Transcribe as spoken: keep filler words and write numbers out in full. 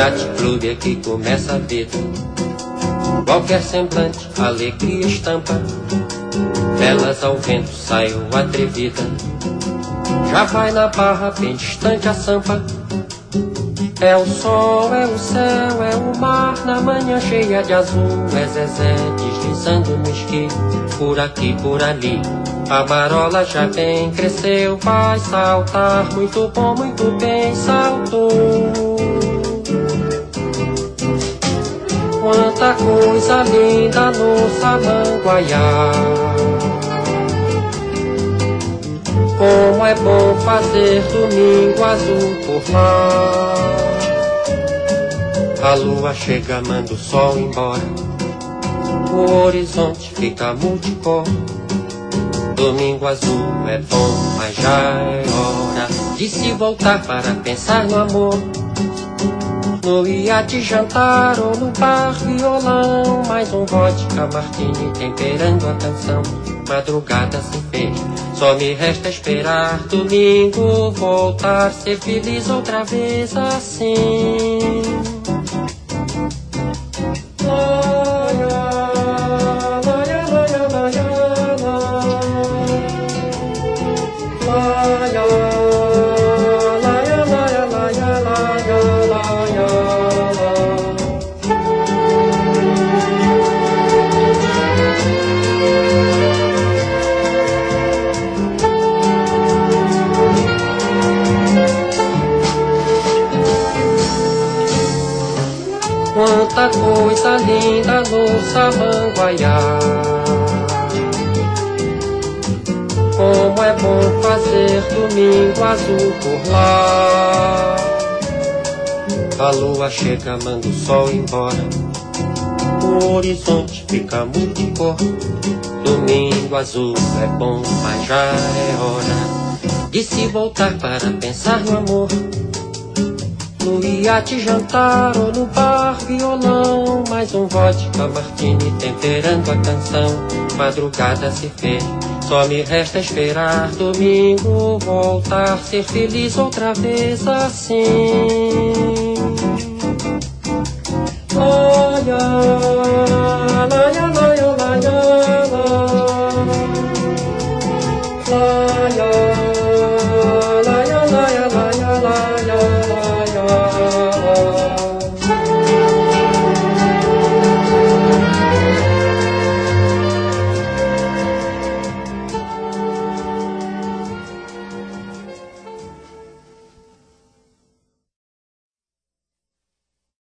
Yacht Club é que começa a vida. Qualquer semblante, alegria estampa. Velas ao vento, saio atrevida. Já vai na barra, bem distante a sampa. É o sol, é o céu, é o mar. Na manhã cheia de azul, é Zezé deslizando no esqui. Por aqui, por ali, a marola já vem, cresceu, vai saltar. Muito bom, muito bem, saltou. Quanta coisa linda no Samanguaiá. Como é bom fazer domingo azul por lá. A lua chega, manda o sol embora. O horizonte fica multicor. Domingo azul é bom, mas já é hora de se voltar para pensar no amor. No iate jantar ou no bar violão. Mais um vodka martini temperando a canção. Madrugada se fez, só me resta esperar. Domingo voltar, ser feliz outra vez assim. Quanta coisa linda no Samanguaiá. Como é bom fazer domingo azul por lá. A lua chega, manda o sol embora. O horizonte fica multicor. Domingo azul é bom, mas já é hora de se voltar para pensar no amor. No iate jantar ou no bar violão. Mais um vodka martini temperando a canção. Madrugada se fez, só me resta esperar. Domingo voltar, ser feliz outra vez assim.